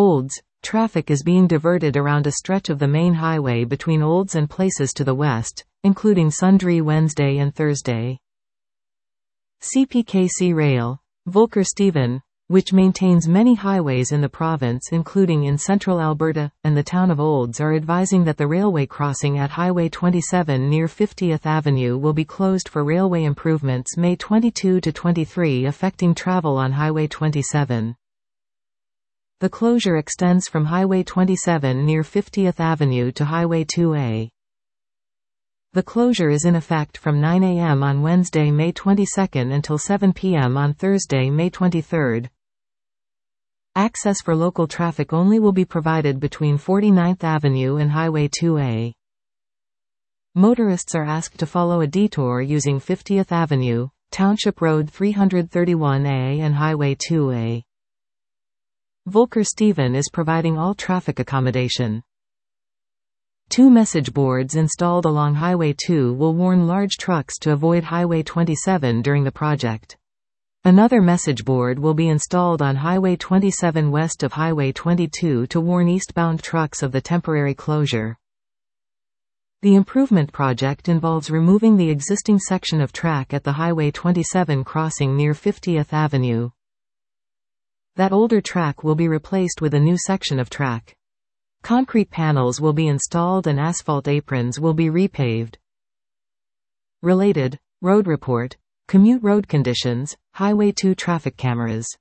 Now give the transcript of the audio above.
Olds, traffic is being diverted around a stretch of the main highway between Olds and places to the west, including Sundry Wednesday and Thursday. CPKC Rail, Volker Stephen, which maintains many highways in the province including in central Alberta, and the town of Olds are advising that the railway crossing at Highway 27 near 50th Avenue will be closed for railway improvements May 22 to 23 affecting travel on Highway 27. The closure extends from Highway 27 near 50th Avenue to Highway 2A. The closure is in effect from 9 a.m. on Wednesday, May 22 until 7 p.m. on Thursday, May 23. Access for local traffic only will be provided between 49th Avenue and Highway 2A. Motorists are asked to follow a detour using 50th Avenue, Township Road 331A and Highway 2A. Volker Stephen is providing all traffic accommodation. 2 message boards installed along Highway 2 will warn large trucks to avoid Highway 27 during the project. Another message board will be installed on Highway 27 west of Highway 22 to warn eastbound trucks of the temporary closure. The improvement project involves removing the existing section of track at the Highway 27 crossing near 50th Avenue. That older track will be replaced with a new section of track. Concrete panels will be installed and asphalt aprons will be repaved. Related, road report, commute road conditions, Highway 2 traffic cameras.